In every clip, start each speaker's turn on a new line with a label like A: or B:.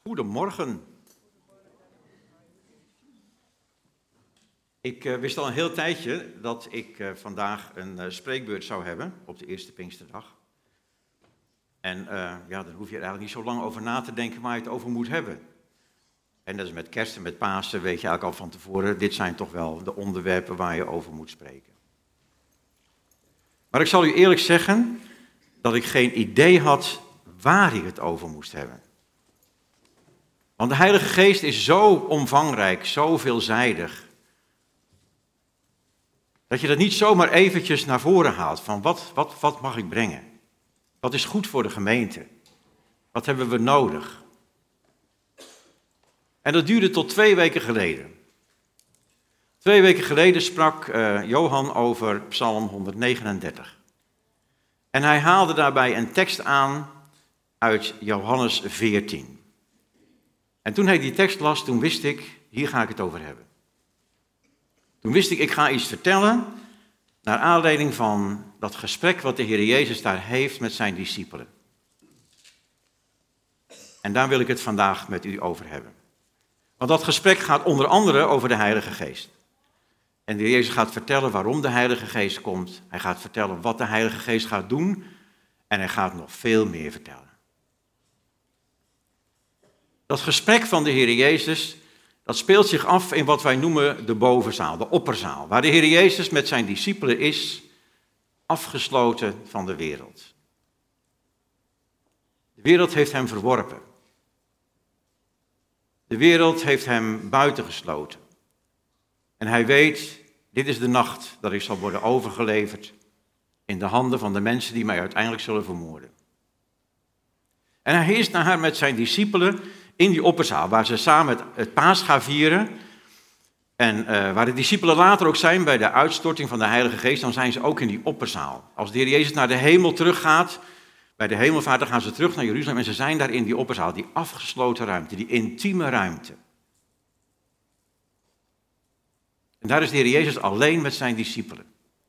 A: Goedemorgen. Ik wist al een heel tijdje dat ik vandaag een spreekbeurt zou hebben op de eerste Pinksterdag. En daar hoef je er eigenlijk niet zo lang over na te denken waar je het over moet hebben. En dat is met kerst en met Pasen, weet je eigenlijk al van tevoren, dit zijn toch wel de onderwerpen waar je over moet spreken. Maar ik zal u eerlijk zeggen dat ik geen idee had waar ik het over moest hebben. Want de Heilige Geest is zo omvangrijk, zo veelzijdig, dat je dat niet zomaar eventjes naar voren haalt van wat mag ik brengen? Wat is goed voor de gemeente? Wat hebben we nodig? En dat duurde tot 2 weken geleden. 2 weken geleden sprak Johan over Psalm 139. En hij haalde daarbij een tekst aan uit Johannes 14. En toen hij die tekst las, toen wist ik, hier ga ik het over hebben. Toen wist ik ga iets vertellen naar aanleiding van dat gesprek wat de Heer Jezus daar heeft met zijn discipelen. En daar wil ik het vandaag met u over hebben. Want dat gesprek gaat onder andere over de Heilige Geest. En de Heer Jezus gaat vertellen waarom de Heilige Geest komt. Hij gaat vertellen wat de Heilige Geest gaat doen. En hij gaat nog veel meer vertellen. Dat gesprek van de Heer Jezus, dat speelt zich af in wat wij noemen de bovenzaal, de opperzaal. Waar de Heer Jezus met zijn discipelen is, afgesloten van de wereld. De wereld heeft hem verworpen. De wereld heeft hem buitengesloten. En hij weet, dit is de nacht dat ik zal worden overgeleverd in de handen van de mensen die mij uiteindelijk zullen vermoorden. En hij is naar haar met zijn discipelen in die opperzaal, waar ze samen het Paas gaan vieren. En waar de discipelen later ook zijn bij de uitstorting van de Heilige Geest, dan zijn ze ook in die opperzaal. Als de Heer Jezus naar de hemel teruggaat, bij de hemelvaart, dan gaan ze terug naar Jeruzalem en ze zijn daar in die opperzaal, die afgesloten ruimte, die intieme ruimte. En daar is de Heer Jezus alleen met zijn discipelen.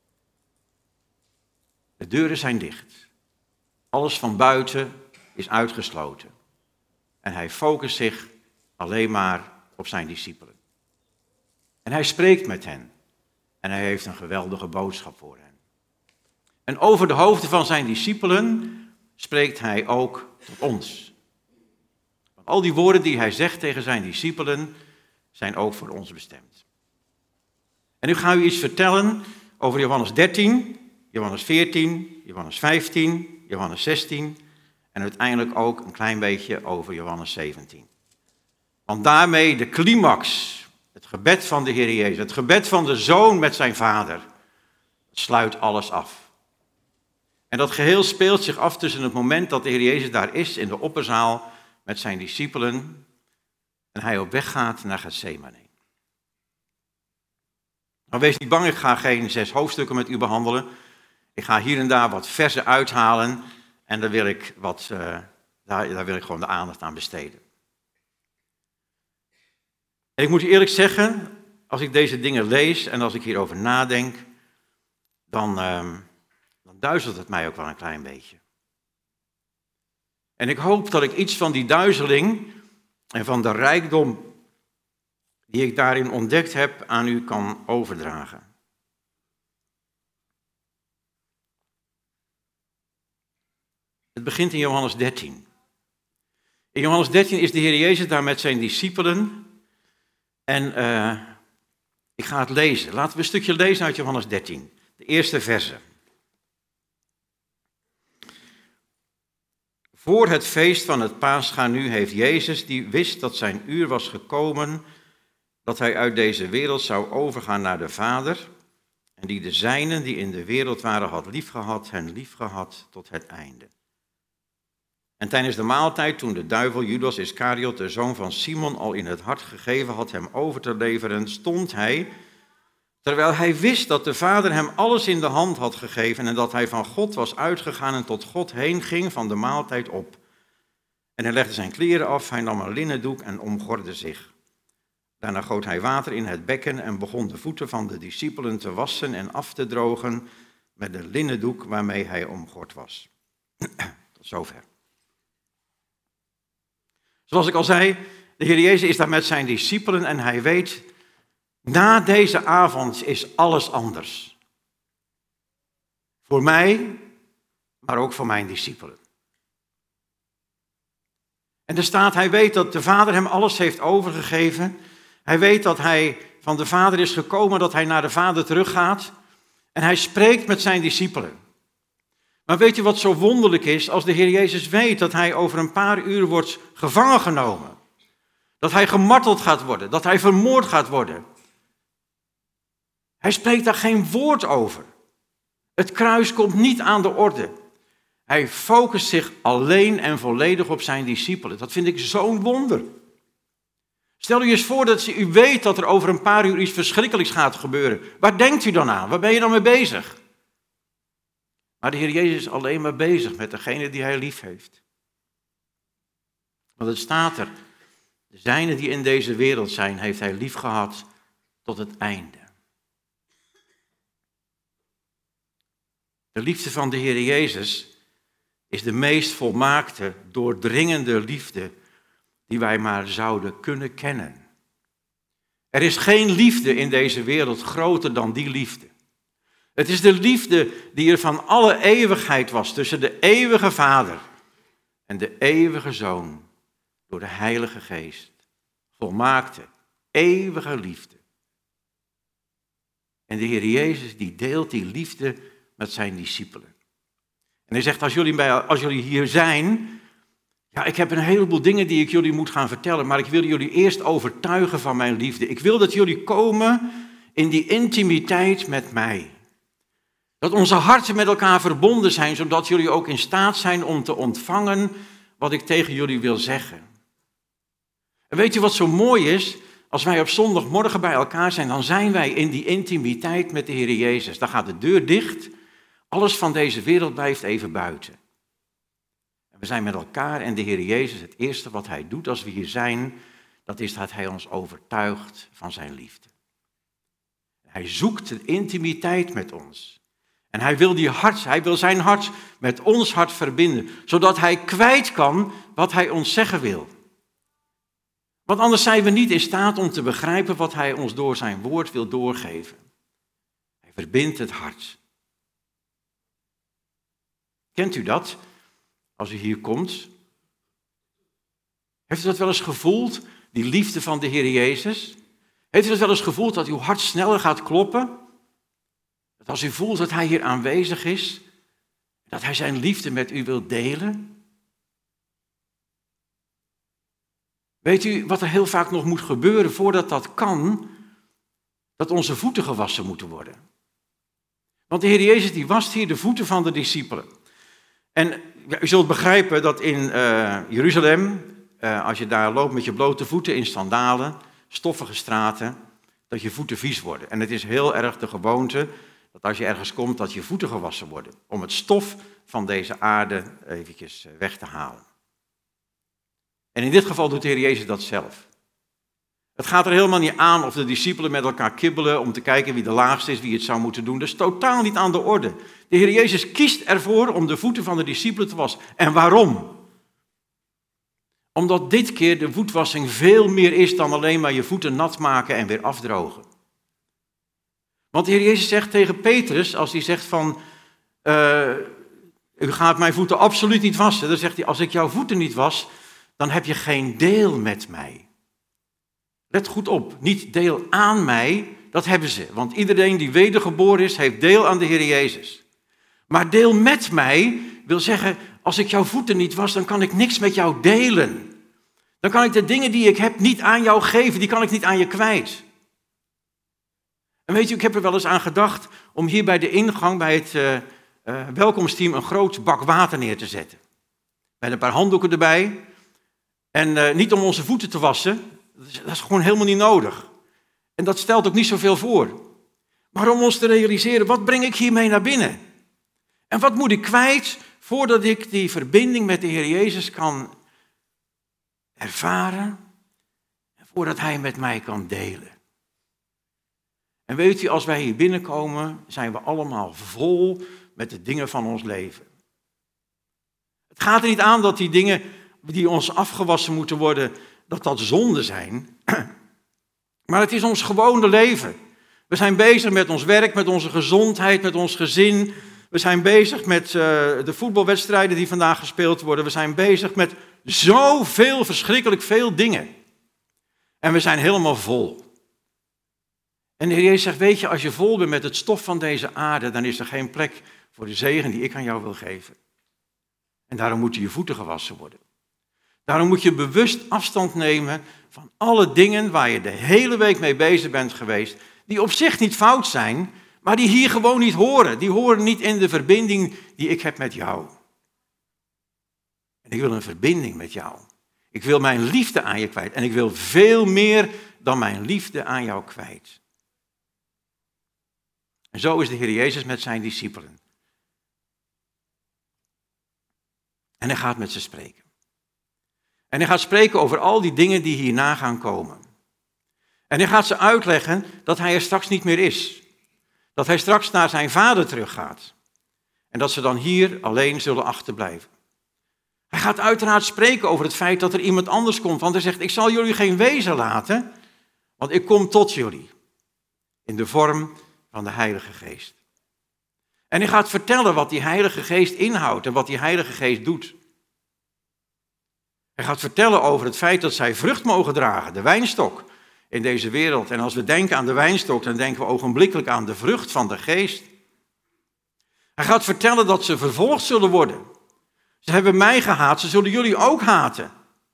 A: De deuren zijn dicht. Alles van buiten is uitgesloten. En hij focust zich alleen maar op zijn discipelen. En hij spreekt met hen. En hij heeft een geweldige boodschap voor hen. En over de hoofden van zijn discipelen spreekt hij ook tot ons. Want al die woorden die hij zegt tegen zijn discipelen zijn ook voor ons bestemd. En nu ga ik u iets vertellen over Johannes 13, Johannes 14, Johannes 15, Johannes 16 en uiteindelijk ook een klein beetje over Johannes 17. Want daarmee de climax, het gebed van de Heer Jezus, het gebed van de Zoon met zijn Vader, sluit alles af. En dat geheel speelt zich af tussen het moment dat de Heer Jezus daar is in de opperzaal met zijn discipelen en hij op weg gaat naar Getsemane. Maar wees niet bang, ik ga geen 6 hoofdstukken met u behandelen. Ik ga hier en daar wat versen uithalen en daar wil ik gewoon de aandacht aan besteden. En ik moet u eerlijk zeggen, als ik deze dingen lees en als ik hierover nadenk, dan duizelt het mij ook wel een klein beetje. En ik hoop dat ik iets van die duizeling en van de rijkdom die ik daarin ontdekt heb aan u kan overdragen. Het begint in Johannes 13. In Johannes 13 is de Heer Jezus daar met zijn discipelen. En ik ga het lezen. Laten we een stukje lezen uit Johannes 13. De eerste verse. Voor het feest van het Paascha nu heeft Jezus, die wist dat zijn uur was gekomen, dat hij uit deze wereld zou overgaan naar de Vader, en die de zijnen die in de wereld waren had liefgehad, hen liefgehad tot het einde. En tijdens de maaltijd, toen de duivel Judas Iscariot, de zoon van Simon, al in het hart gegeven had hem over te leveren, stond hij, terwijl hij wist dat de Vader hem alles in de hand had gegeven en dat hij van God was uitgegaan en tot God heen ging van de maaltijd op. En hij legde zijn kleren af, hij nam een linnen doek en omgordde zich. Daarna goot hij water in het bekken en begon de voeten van de discipelen te wassen en af te drogen met de linnen doek waarmee hij omgord was. Tot zover. Zoals ik al zei, de Heer Jezus is daar met zijn discipelen en hij weet, na deze avond is alles anders. Voor mij, maar ook voor mijn discipelen. En er staat, hij weet dat de Vader hem alles heeft overgegeven. Hij weet dat hij van de Vader is gekomen, dat hij naar de Vader teruggaat. En hij spreekt met zijn discipelen. Maar weet je wat zo wonderlijk is? Als de Heer Jezus weet dat hij over een paar uur wordt gevangen genomen. Dat hij gemarteld gaat worden, dat hij vermoord gaat worden. Hij spreekt daar geen woord over. Het kruis komt niet aan de orde. Hij focust zich alleen en volledig op zijn discipelen. Dat vind ik zo'n wonder. Stel u eens voor dat u weet dat er over een paar uur iets verschrikkelijks gaat gebeuren. Waar denkt u dan aan? Waar ben je dan mee bezig? Maar de Heer Jezus is alleen maar bezig met degene die hij lief heeft. Want het staat er, de zijnen die in deze wereld zijn, heeft hij lief gehad tot het einde. De liefde van de Heer Jezus is de meest volmaakte, doordringende liefde die wij maar zouden kunnen kennen. Er is geen liefde in deze wereld groter dan die liefde. Het is de liefde die er van alle eeuwigheid was tussen de eeuwige Vader en de eeuwige Zoon door de Heilige Geest. Volmaakte, eeuwige liefde. En de Heer Jezus die deelt die liefde met zijn discipelen. En hij zegt, als jullie hier zijn, ja, ik heb een heleboel dingen die ik jullie moet gaan vertellen, maar ik wil jullie eerst overtuigen van mijn liefde. Ik wil dat jullie komen in die intimiteit met mij. Dat onze harten met elkaar verbonden zijn, zodat jullie ook in staat zijn om te ontvangen wat ik tegen jullie wil zeggen. En weet je wat zo mooi is? Als wij op zondagmorgen bij elkaar zijn, dan zijn wij in die intimiteit met de Heer Jezus. Dan gaat de deur dicht. Alles van deze wereld blijft even buiten. En we zijn met elkaar en de Heer Jezus, het eerste wat hij doet als we hier zijn, dat is dat hij ons overtuigt van zijn liefde. Hij zoekt de intimiteit met ons. En hij wil zijn hart met ons hart verbinden, zodat hij kwijt kan wat hij ons zeggen wil. Want anders zijn we niet in staat om te begrijpen wat hij ons door zijn woord wil doorgeven. Hij verbindt het hart. Kent u dat, als u hier komt? Heeft u dat wel eens gevoeld, die liefde van de Heer Jezus? Heeft u dat wel eens gevoeld dat uw hart sneller gaat kloppen? Dat als u voelt dat hij hier aanwezig is, dat hij zijn liefde met u wil delen? Weet u wat er heel vaak nog moet gebeuren voordat dat kan? Dat onze voeten gewassen moeten worden. Want de Heer Jezus die wast hier de voeten van de discipelen. En u zult begrijpen dat in Jeruzalem, als je daar loopt met je blote voeten in sandalen, stoffige straten, dat je voeten vies worden. En het is heel erg de gewoonte dat als je ergens komt, dat je voeten gewassen worden. Om het stof van deze aarde eventjes weg te halen. En in dit geval doet de Heer Jezus dat zelf. Het gaat er helemaal niet aan of de discipelen met elkaar kibbelen om te kijken wie de laagste is, wie het zou moeten doen. Dat is totaal niet aan de orde. De Heer Jezus kiest ervoor om de voeten van de discipelen te wassen. En waarom? Omdat dit keer de voetwassing veel meer is dan alleen maar je voeten nat maken en weer afdrogen. Want de Heer Jezus zegt tegen Petrus, als hij zegt van, u gaat mijn voeten absoluut niet wassen. Dan zegt hij, als ik jouw voeten niet was, dan heb je geen deel met mij. Let goed op, niet deel aan mij, dat hebben ze. Want iedereen die wedergeboren is, heeft deel aan de Heer Jezus. Maar deel met mij wil zeggen, als ik jouw voeten niet was, dan kan ik niks met jou delen. Dan kan ik de dingen die ik heb niet aan jou geven, die kan ik niet aan je kwijt. En weet je, ik heb er wel eens aan gedacht om hier bij de ingang, bij het welkomsteam, een groot bak water neer te zetten. Met een paar handdoeken erbij. En niet om onze voeten te wassen, dat is gewoon helemaal niet nodig. En dat stelt ook niet zoveel voor. Maar om ons te realiseren, wat breng ik hiermee naar binnen? En wat moet ik kwijt voordat ik die verbinding met de Heer Jezus kan ervaren en voordat hij met mij kan delen? En weet u, als wij hier binnenkomen, zijn we allemaal vol met de dingen van ons leven. Het gaat er niet aan dat die dingen die ons afgewassen moeten worden, dat zonde zijn. Maar het is ons gewone leven. We zijn bezig met ons werk, met onze gezondheid, met ons gezin. We zijn bezig met de voetbalwedstrijden die vandaag gespeeld worden. We zijn bezig met zoveel, verschrikkelijk veel dingen. En we zijn helemaal vol. En de Heer Jezus zegt, weet je, als je vol bent met het stof van deze aarde, dan is er geen plek voor de zegen die ik aan jou wil geven. En daarom moeten je voeten gewassen worden. Daarom moet je bewust afstand nemen van alle dingen waar je de hele week mee bezig bent geweest, die op zich niet fout zijn, maar die hier gewoon niet horen. Die horen niet in de verbinding die ik heb met jou. En ik wil een verbinding met jou. Ik wil mijn liefde aan je kwijt. En ik wil veel meer dan mijn liefde aan jou kwijt. En zo is de Heer Jezus met zijn discipelen. En hij gaat met ze spreken. En hij gaat spreken over al die dingen die hierna gaan komen. En hij gaat ze uitleggen dat hij er straks niet meer is. Dat hij straks naar zijn vader teruggaat. En dat ze dan hier alleen zullen achterblijven. Hij gaat uiteraard spreken over het feit dat er iemand anders komt. Want hij zegt, ik zal jullie geen wezen laten, want ik kom tot jullie. In de vorm van de Heilige Geest. En hij gaat vertellen wat die Heilige Geest inhoudt en wat die Heilige Geest doet. Hij gaat vertellen over het feit dat zij vrucht mogen dragen, de wijnstok in deze wereld. En als we denken aan de wijnstok, dan denken we ogenblikkelijk aan de vrucht van de Geest. Hij gaat vertellen dat ze vervolgd zullen worden. Ze hebben mij gehaat, ze zullen jullie ook haten.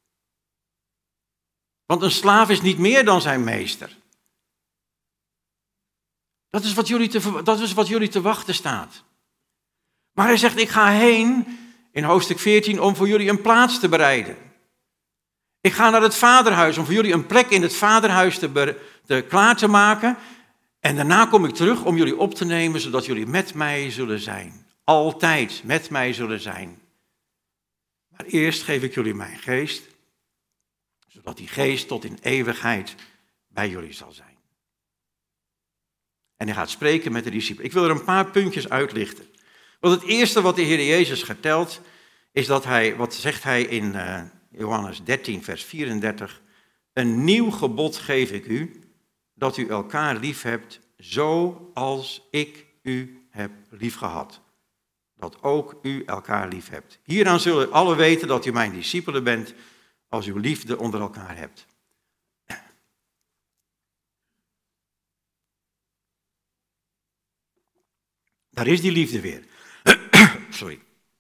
A: Want een slaaf is niet meer dan zijn meester. Dat is wat jullie te wachten staat. Maar hij zegt, ik ga heen in hoofdstuk 14 om voor jullie een plaats te bereiden. Ik ga naar het vaderhuis om voor jullie een plek in het vaderhuis klaar te maken. En daarna kom ik terug om jullie op te nemen, zodat jullie met mij zullen zijn. Altijd met mij zullen zijn. Maar eerst geef ik jullie mijn geest, zodat die geest tot in eeuwigheid bij jullie zal zijn. En hij gaat spreken met de discipelen. Ik wil er een paar puntjes uitlichten. Want het eerste wat de Heer Jezus vertelt, is dat hij, wat zegt hij in Johannes 13, vers 34, een nieuw gebod geef ik u, dat u elkaar lief hebt, zoals ik u heb liefgehad. Dat ook u elkaar lief hebt. Hieraan zullen alle weten dat u mijn discipelen bent, als u liefde onder elkaar hebt. Daar is die liefde weer. Sorry.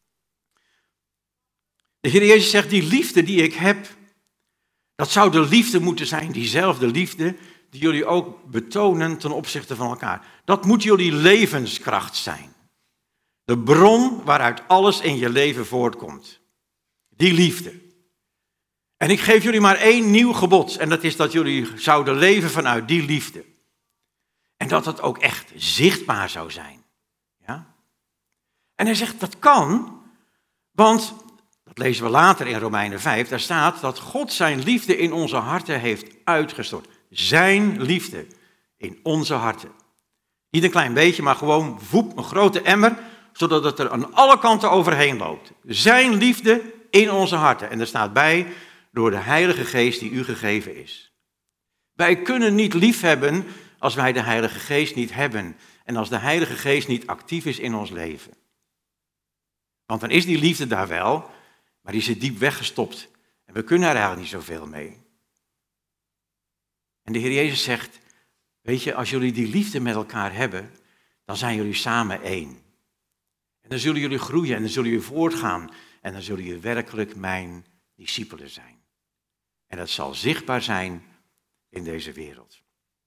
A: De Heer Jezus zegt, die liefde die ik heb, dat zou de liefde moeten zijn, diezelfde liefde die jullie ook betonen ten opzichte van elkaar. Dat moet jullie levenskracht zijn. De bron waaruit alles in je leven voortkomt. Die liefde. En ik geef jullie maar één nieuw gebod. En dat is dat jullie zouden leven vanuit die liefde. En dat het ook echt zichtbaar zou zijn. Ja? En hij zegt, dat kan. Want, dat lezen we later in Romeinen 5. Daar staat dat God zijn liefde in onze harten heeft uitgestort. Zijn liefde in onze harten. Niet een klein beetje, maar gewoon een grote emmer, zodat het er aan alle kanten overheen loopt. Zijn liefde in onze harten. En er staat bij, door de Heilige Geest die u gegeven is. Wij kunnen niet liefhebben als wij de Heilige Geest niet hebben. En als de Heilige Geest niet actief is in ons leven. Want dan is die liefde daar wel, maar die zit diep weggestopt. En we kunnen er eigenlijk niet zoveel mee. En de Heer Jezus zegt, weet je, als jullie die liefde met elkaar hebben, dan zijn jullie samen één. En dan zullen jullie groeien en dan zullen jullie voortgaan. En dan zullen jullie werkelijk mijn discipelen zijn. En dat zal zichtbaar zijn in deze wereld.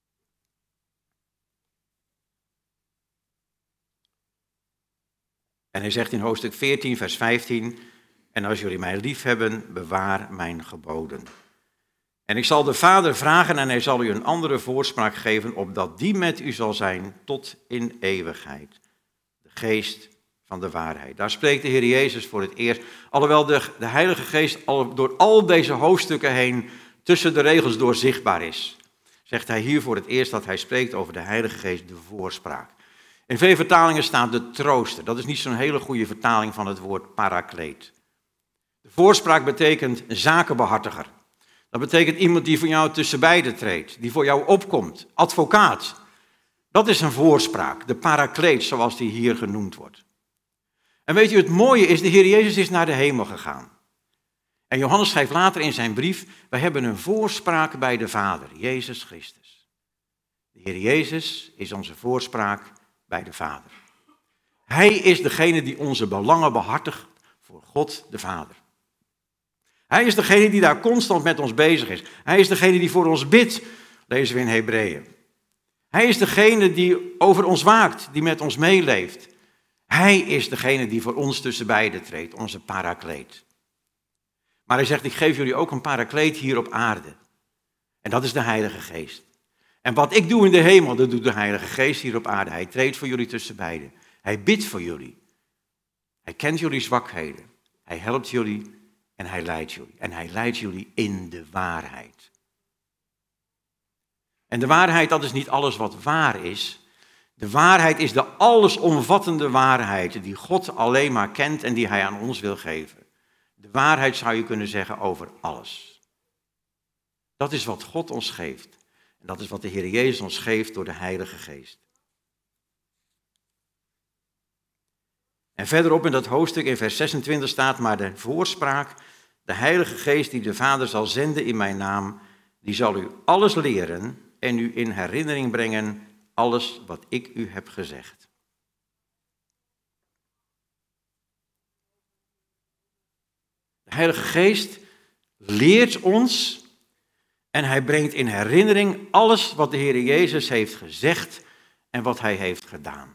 A: En hij zegt in hoofdstuk 14, vers 15, en als jullie mij lief hebben, bewaar mijn geboden. En ik zal de Vader vragen en hij zal u een andere voorspraak geven, opdat die met u zal zijn tot in eeuwigheid. De geest van de waarheid. Daar spreekt de Heer Jezus voor het eerst. Alhoewel de Heilige Geest door al deze hoofdstukken heen tussen de regels door zichtbaar is. Zegt hij hier voor het eerst dat hij spreekt over de Heilige Geest, de voorspraak. In veel vertalingen staat de trooster. Dat is niet zo'n hele goede vertaling van het woord parakleet. De Voorspraak betekent zakenbehartiger. Dat betekent iemand die voor jou tussen beiden treedt, die voor jou opkomt, advocaat. Dat is een voorspraak, de parakleet zoals die hier genoemd wordt. En weet u, het mooie is, de Heer Jezus is naar de hemel gegaan. En Johannes schrijft later in zijn brief, wij hebben een voorspraak bij de Vader, Jezus Christus. De Heer Jezus is onze voorspraak bij de Vader. Hij is degene die onze belangen behartigt voor God de Vader. Hij is degene die daar constant met ons bezig is. Hij is degene die voor ons bidt, lezen we in Hebreeën. Hij is degene die over ons waakt, die met ons meeleeft. Hij is degene die voor ons tussen beiden treedt, onze parakleet. Maar hij zegt, ik geef jullie ook een parakleet hier op aarde. En dat is de Heilige Geest. En wat ik doe in de hemel, dat doet de Heilige Geest hier op aarde. Hij treedt voor jullie tussen beiden. Hij bidt voor jullie. Hij kent jullie zwakheden. Hij helpt jullie en hij leidt jullie. En hij leidt jullie in de waarheid. En de waarheid, dat is niet alles wat waar is. De waarheid is de allesomvattende waarheid die God alleen maar kent en die hij aan ons wil geven. De waarheid zou je kunnen zeggen over alles. Dat is wat God ons geeft. En dat is wat de Heer Jezus ons geeft door de Heilige Geest. En verderop in dat hoofdstuk in vers 26 staat, maar de voorspraak, de Heilige Geest die de Vader zal zenden in mijn naam, die zal u alles leren en u in herinnering brengen alles wat ik u heb gezegd. De Heilige Geest leert ons en hij brengt in herinnering alles wat de Heer Jezus heeft gezegd en wat hij heeft gedaan.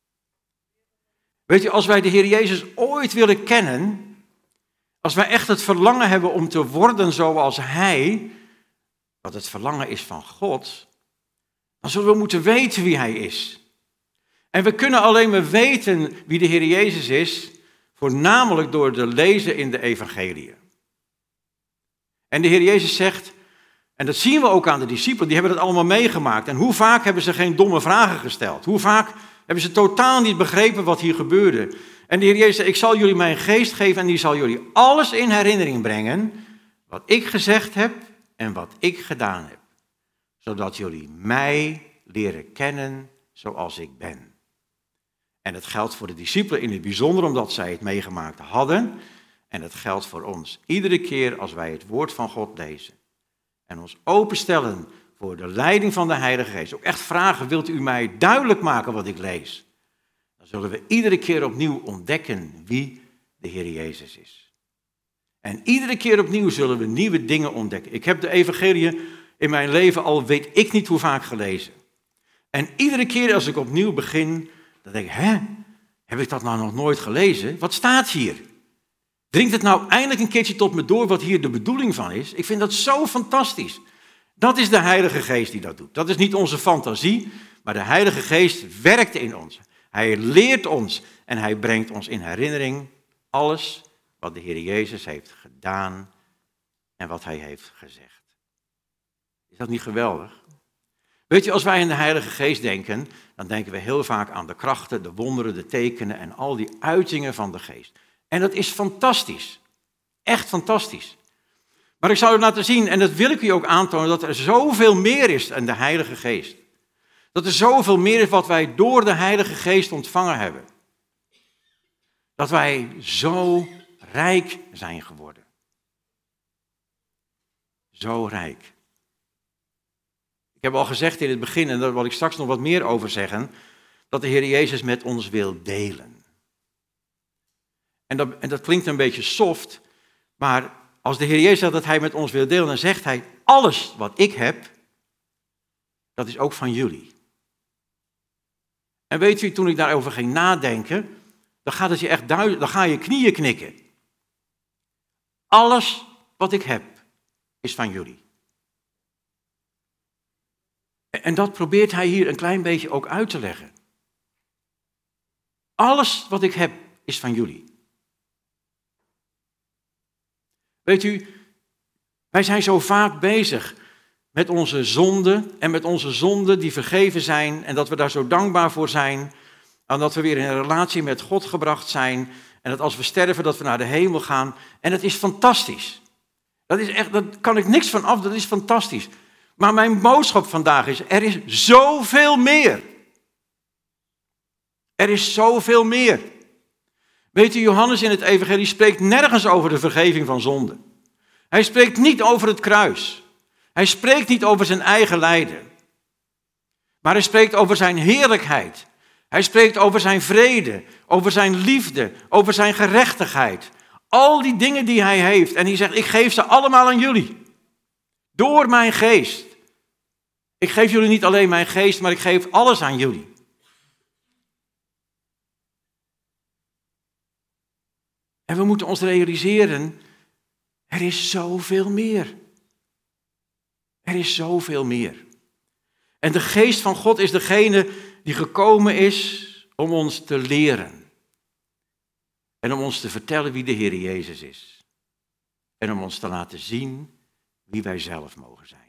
A: Weet je, als wij de Heer Jezus ooit willen kennen, als wij echt het verlangen hebben om te worden zoals hij, wat het verlangen is van God, dan zullen we moeten weten wie hij is. En we kunnen alleen maar weten wie de Heer Jezus is, voornamelijk door te lezen in de evangeliën. En de Heer Jezus zegt, en dat zien we ook aan de discipelen, die hebben het allemaal meegemaakt. En hoe vaak hebben ze geen domme vragen gesteld? Hoe vaak hebben ze totaal niet begrepen wat hier gebeurde? En de Heer Jezus zei, ik zal jullie mijn geest geven en die zal jullie alles in herinnering brengen, wat ik gezegd heb en wat ik gedaan heb. Zodat jullie mij leren kennen zoals ik ben. En het geldt voor de discipelen in het bijzonder omdat zij het meegemaakt hadden. En het geldt voor ons iedere keer als wij het woord van God lezen. En ons openstellen voor de leiding van de Heilige Geest. Ook echt vragen, wilt u mij duidelijk maken wat ik lees? Dan zullen we iedere keer opnieuw ontdekken wie de Heer Jezus is. En iedere keer opnieuw zullen we nieuwe dingen ontdekken. Ik heb de evangeliën in mijn leven al weet ik niet hoe vaak gelezen. En iedere keer als ik opnieuw begin, dan denk ik, heb ik dat nou nog nooit gelezen? Wat staat hier? Dringt het nou eindelijk een keertje tot me door wat hier de bedoeling van is? Ik vind dat zo fantastisch. Dat is de Heilige Geest die dat doet. Dat is niet onze fantasie, maar de Heilige Geest werkt in ons. Hij leert ons en hij brengt ons in herinnering alles wat de Heer Jezus heeft gedaan en wat hij heeft gezegd. Is dat niet geweldig? Weet je, als wij aan de Heilige Geest denken, dan denken we heel vaak aan de krachten, de wonderen, de tekenen en al die uitingen van de Geest. En dat is fantastisch. Echt fantastisch. Maar ik zou u laten zien, en dat wil ik u ook aantonen, dat er zoveel meer is dan de Heilige Geest. Dat er zoveel meer is wat wij door de Heilige Geest ontvangen hebben. Dat wij zo rijk zijn geworden. Zo rijk. Ik heb al gezegd in het begin, en daar wil ik straks nog wat meer over zeggen, dat de Heer Jezus met ons wil delen. En dat klinkt een beetje soft, maar als de Heer Jezus zegt dat hij met ons wil delen, dan zegt hij, alles wat ik heb, dat is ook van jullie. En weet u, toen ik daarover ging nadenken, dan gaat het je echt duidelijk, dan ga je knieën knikken. Alles wat ik heb, is van jullie. En dat probeert hij hier een klein beetje ook uit te leggen. Alles wat ik heb, is van jullie. Weet u, wij zijn zo vaak bezig met onze zonden en met onze zonden die vergeven zijn en dat we daar zo dankbaar voor zijn en dat we weer in een relatie met God gebracht zijn En dat als we sterven, dat we naar de hemel gaan. En dat is fantastisch. Dat is echt, daar kan ik niks van af, dat is fantastisch. Maar mijn boodschap vandaag is, er is zoveel meer. Er is zoveel meer. Weet u, Johannes in het evangelie spreekt nergens over de vergeving van zonde. Hij spreekt niet over het kruis. Hij spreekt niet over zijn eigen lijden. Maar hij spreekt over zijn heerlijkheid. Hij spreekt over zijn vrede, over zijn liefde, over zijn gerechtigheid. Al die dingen die hij heeft. En hij zegt, ik geef ze allemaal aan jullie. Door mijn geest. Ik geef jullie niet alleen mijn geest, maar ik geef alles aan jullie. En we moeten ons realiseren, er is zoveel meer. Er is zoveel meer. En de geest van God is degene die gekomen is om ons te leren. En om ons te vertellen wie de Heer Jezus is. En om ons te laten zien wie wij zelf mogen zijn.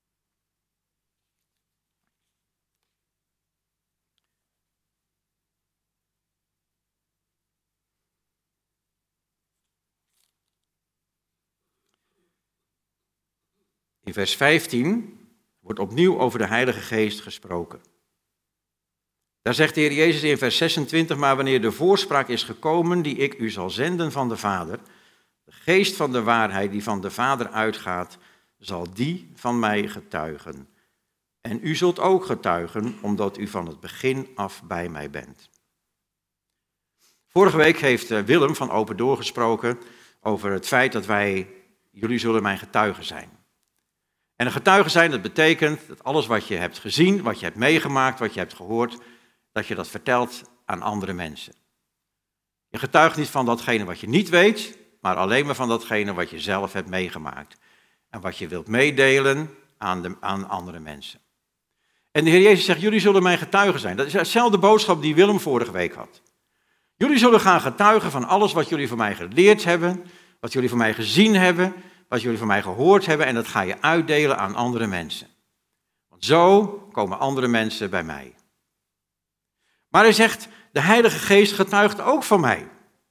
A: In vers 15 wordt opnieuw over de Heilige Geest gesproken. Daar zegt de Heer Jezus in vers 26, maar wanneer de voorspraak is gekomen die ik u zal zenden van de Vader, de geest van de waarheid die van de Vader uitgaat, zal die van mij getuigen. En u zult ook getuigen, omdat u van het begin af bij mij bent. Vorige week heeft Willem van Open Door gesproken over het feit dat jullie zullen mijn getuigen zijn. En een getuige zijn, dat betekent dat alles wat je hebt gezien, wat je hebt meegemaakt, wat je hebt gehoord, dat je dat vertelt aan andere mensen. Je getuigt niet van datgene wat je niet weet, maar alleen maar van datgene wat je zelf hebt meegemaakt. En wat je wilt meedelen aan andere mensen. En de Heer Jezus zegt, jullie zullen mijn getuigen zijn. Dat is hetzelfde boodschap die Willem vorige week had. Jullie zullen gaan getuigen van alles wat jullie van mij geleerd hebben, wat jullie van mij gezien hebben, wat jullie van mij gehoord hebben, en dat ga je uitdelen aan andere mensen. Want zo komen andere mensen bij mij. Maar hij zegt, de Heilige Geest getuigt ook van mij.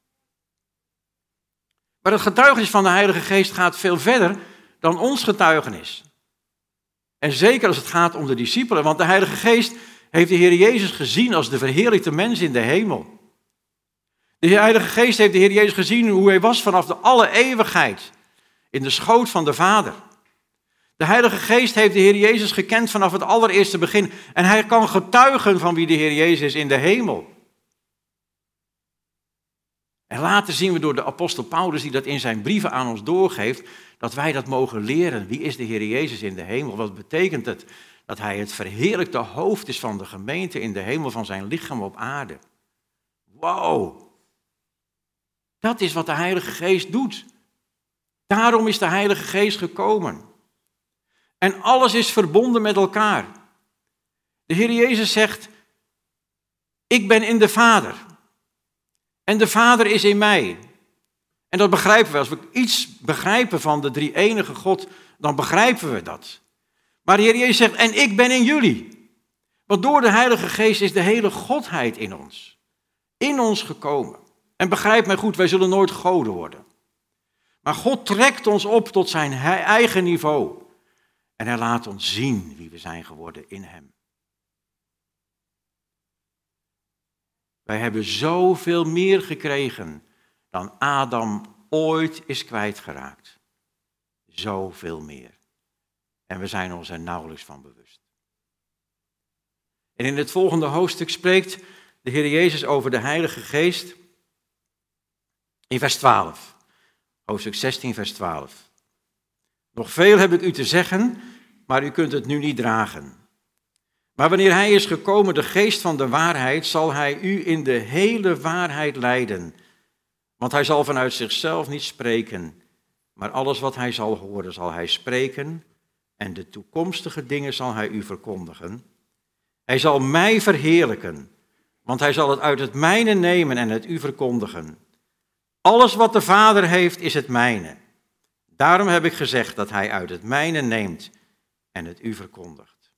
A: Maar het getuigenis van de Heilige Geest gaat veel verder dan ons getuigenis. En zeker als het gaat om de discipelen, want de Heilige Geest heeft de Heer Jezus gezien als de verheerlijkte mens in de hemel. De Heilige Geest heeft de Heer Jezus gezien hoe hij was vanaf de alle eeuwigheid. In de schoot van de Vader. De Heilige Geest heeft de Heer Jezus gekend vanaf het allereerste begin. En hij kan getuigen van wie de Heer Jezus is in de hemel. En later zien we door de apostel Paulus, die dat in zijn brieven aan ons doorgeeft, dat wij dat mogen leren. Wie is de Heer Jezus in de hemel? Wat betekent het? Dat hij het verheerlijkte hoofd is van de gemeente in de hemel, van zijn lichaam op aarde. Wow! Dat is wat de Heilige Geest doet. Daarom is de Heilige Geest gekomen. En alles is verbonden met elkaar. De Heer Jezus zegt, ik ben in de Vader. En de Vader is in mij. En dat begrijpen we. Als we iets begrijpen van de drie-enige God, dan begrijpen we dat. Maar de Heer Jezus zegt, en ik ben in jullie. Want door de Heilige Geest is de hele Godheid in ons. In ons gekomen. En begrijp mij goed, wij zullen nooit goden worden. Maar God trekt ons op tot zijn eigen niveau. En hij laat ons zien wie we zijn geworden in hem. Wij hebben zoveel meer gekregen dan Adam ooit is kwijtgeraakt. Zoveel meer. En we zijn ons er nauwelijks van bewust. En in het volgende hoofdstuk spreekt de Heer Jezus over de Heilige Geest in vers 12. Hoofdstuk 16, vers 12. Nog veel heb ik u te zeggen, maar u kunt het nu niet dragen. Maar wanneer hij is gekomen, de geest van de waarheid, zal hij u in de hele waarheid leiden. Want hij zal vanuit zichzelf niet spreken, maar alles wat hij zal horen, zal hij spreken. En de toekomstige dingen zal hij u verkondigen. Hij zal mij verheerlijken, want hij zal het uit het mijne nemen en het u verkondigen. Alles wat de Vader heeft, is het mijne. Daarom heb ik gezegd dat hij uit het mijne neemt en het u verkondigt.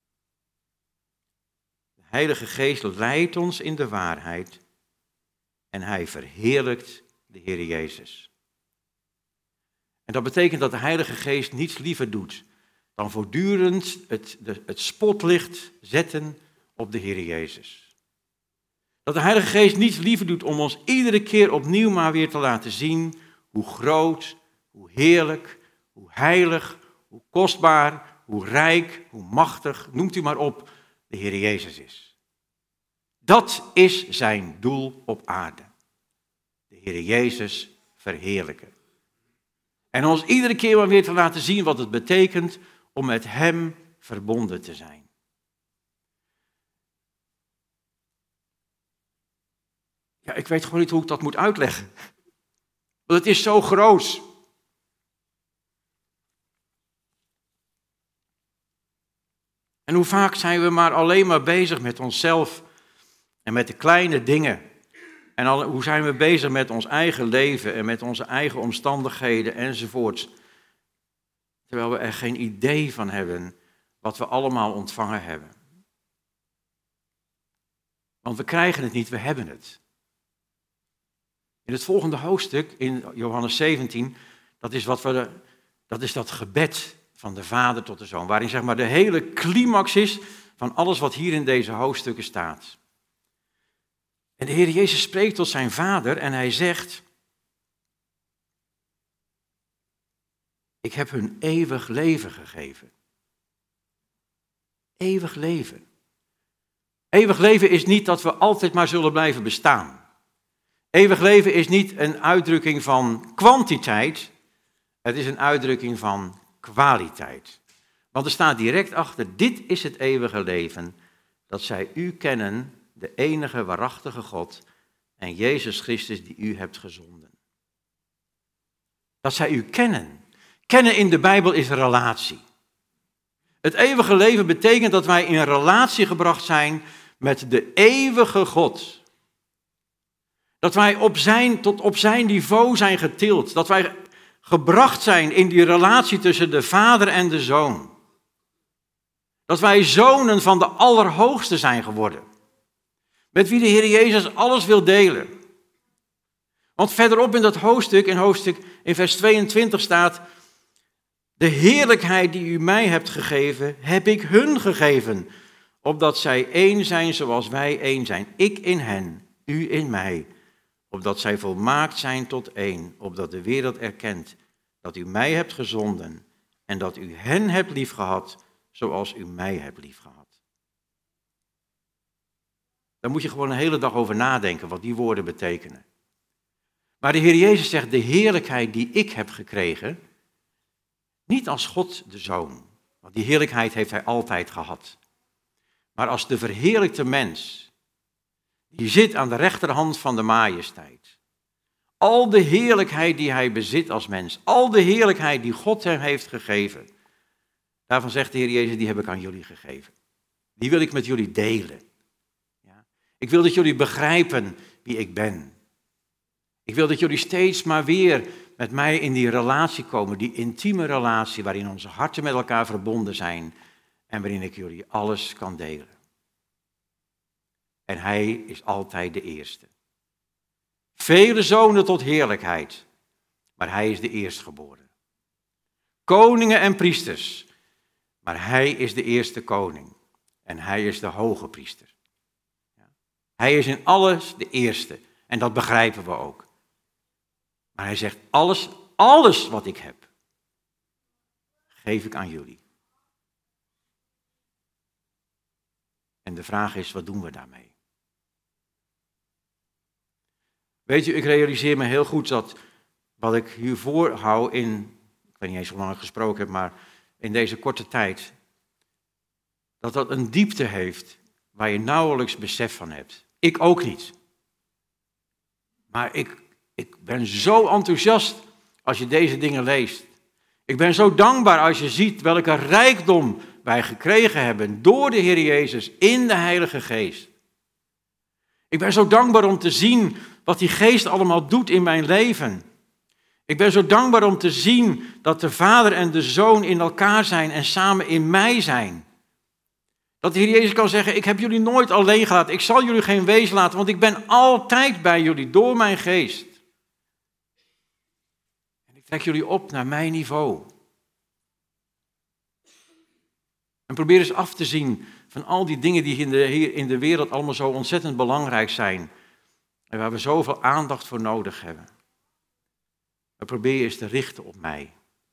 A: De Heilige Geest leidt ons in de waarheid en hij verheerlijkt de Heer Jezus. En dat betekent dat de Heilige Geest niets liever doet dan voortdurend het spotlicht zetten op de Heer Jezus. Dat de Heilige Geest niets liever doet om ons iedere keer opnieuw maar weer te laten zien hoe groot, hoe heerlijk, hoe heilig, hoe kostbaar, hoe rijk, hoe machtig, noemt u maar op, de Heer Jezus is. Dat is zijn doel op aarde. De Heer Jezus verheerlijken. En ons iedere keer maar weer te laten zien wat het betekent om met hem verbonden te zijn. Ja, ik weet gewoon niet hoe ik dat moet uitleggen. Want het is zo groot. En hoe vaak zijn we maar alleen maar bezig met onszelf en met de kleine dingen. En hoe zijn we bezig met ons eigen leven en met onze eigen omstandigheden enzovoorts. Terwijl we er geen idee van hebben wat we allemaal ontvangen hebben. Want we krijgen het niet, we hebben het. In het volgende hoofdstuk, in Johannes 17, dat is dat gebed van de Vader tot de Zoon. Waarin zeg maar de hele climax is van alles wat hier in deze hoofdstukken staat. En de Heer Jezus spreekt tot zijn Vader en hij zegt: ik heb hun eeuwig leven gegeven. Eeuwig leven. Eeuwig leven is niet dat we altijd maar zullen blijven bestaan. Eeuwig leven is niet een uitdrukking van kwantiteit, het is een uitdrukking van kwaliteit. Want er staat direct achter: dit is het eeuwige leven, dat zij u kennen, de enige waarachtige God en Jezus Christus die u hebt gezonden. Dat zij u kennen. Kennen in de Bijbel is een relatie. Het eeuwige leven betekent dat wij in relatie gebracht zijn met de eeuwige God. Dat wij tot op zijn niveau zijn getild. Dat wij gebracht zijn in die relatie tussen de Vader en de Zoon. Dat wij zonen van de Allerhoogste zijn geworden. Met wie de Heer Jezus alles wil delen. Want verderop in dat hoofdstuk, in vers 22 staat: de heerlijkheid die u mij hebt gegeven, heb ik hun gegeven. Opdat zij één zijn zoals wij één zijn. Ik in hen, u in mij. Opdat zij volmaakt zijn tot één. Opdat de wereld erkent dat u mij hebt gezonden. En dat u hen hebt liefgehad zoals u mij hebt liefgehad. Daar moet je gewoon een hele dag over nadenken wat die woorden betekenen. Maar de Heer Jezus zegt: de heerlijkheid die ik heb gekregen, niet als God de Zoon, want die heerlijkheid heeft hij altijd gehad. Maar als de verheerlijkte mens, die zit aan de rechterhand van de majesteit. Al de heerlijkheid die hij bezit als mens, al de heerlijkheid die God hem heeft gegeven, daarvan zegt de Heer Jezus: die heb ik aan jullie gegeven. Die wil ik met jullie delen. Ik wil dat jullie begrijpen wie ik ben. Ik wil dat jullie steeds maar weer met mij in die relatie komen, die intieme relatie waarin onze harten met elkaar verbonden zijn en waarin ik jullie alles kan delen. En hij is altijd de eerste. Vele zonen tot heerlijkheid, maar hij is de eerstgeboren. Koningen en priesters, maar hij is de eerste koning en hij is de hoge priester. Hij is in alles de eerste en dat begrijpen we ook. Maar hij zegt: alles wat ik heb, geef ik aan jullie. En de vraag is, wat doen we daarmee? Weet je, ik realiseer me heel goed dat wat ik hiervoor hou ik weet niet eens hoe lang ik gesproken heb, maar in deze korte tijd, dat een diepte heeft waar je nauwelijks besef van hebt. Ik ook niet. Maar ik ben zo enthousiast als je deze dingen leest. Ik ben zo dankbaar als je ziet welke rijkdom wij gekregen hebben door de Heer Jezus in de Heilige Geest. Ik ben zo dankbaar om te zien wat die Geest allemaal doet in mijn leven. Ik ben zo dankbaar om te zien dat de Vader en de Zoon in elkaar zijn en samen in mij zijn. Dat de Heer Jezus kan zeggen, ik heb jullie nooit alleen gelaten. Ik zal jullie geen wezen laten, want ik ben altijd bij jullie door mijn geest. En ik trek jullie op naar mijn niveau. En probeer eens af te zien van al die dingen die hier in de wereld allemaal zo ontzettend belangrijk zijn. En waar we zoveel aandacht voor nodig hebben. Maar probeer eens te richten op mij.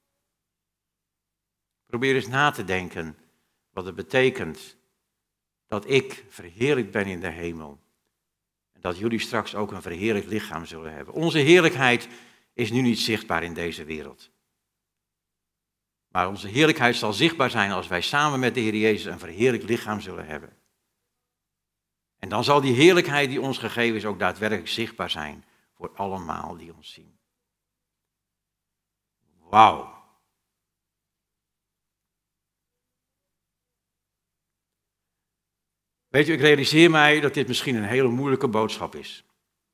A: Probeer eens na te denken wat het betekent dat ik verheerlijkt ben in de hemel. En dat jullie straks ook een verheerlijkt lichaam zullen hebben. Onze heerlijkheid is nu niet zichtbaar in deze wereld. Maar onze heerlijkheid zal zichtbaar zijn als wij samen met de Heer Jezus een verheerlijkt lichaam zullen hebben. En dan zal die heerlijkheid die ons gegeven is ook daadwerkelijk zichtbaar zijn voor allemaal die ons zien. Wauw. Weet u, ik realiseer mij dat dit misschien een hele moeilijke boodschap is.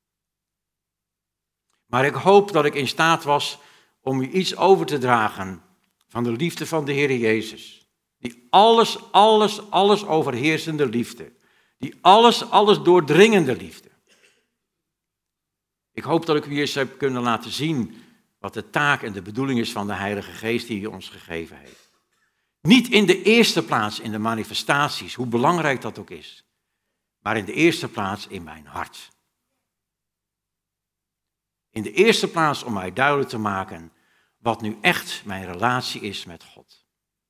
A: Maar ik hoop dat ik in staat was om u iets over te dragen van de liefde van de Heer Jezus. Die alles overheersende liefde. Die alles doordringende liefde. Ik hoop dat ik u eens heb kunnen laten zien wat de taak en de bedoeling is van de Heilige Geest die hij ons gegeven heeft. Niet in de eerste plaats in de manifestaties, hoe belangrijk dat ook is. Maar in de eerste plaats in mijn hart. In de eerste plaats om mij duidelijk te maken wat nu echt mijn relatie is met God.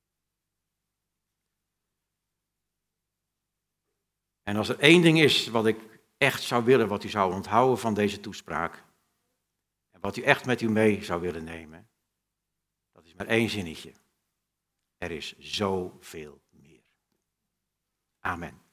A: En als er één ding is wat ik echt zou willen, wat u zou onthouden van deze toespraak. En wat u echt met u mee zou willen nemen. Dat is maar één zinnetje. Er is zoveel meer. Amen.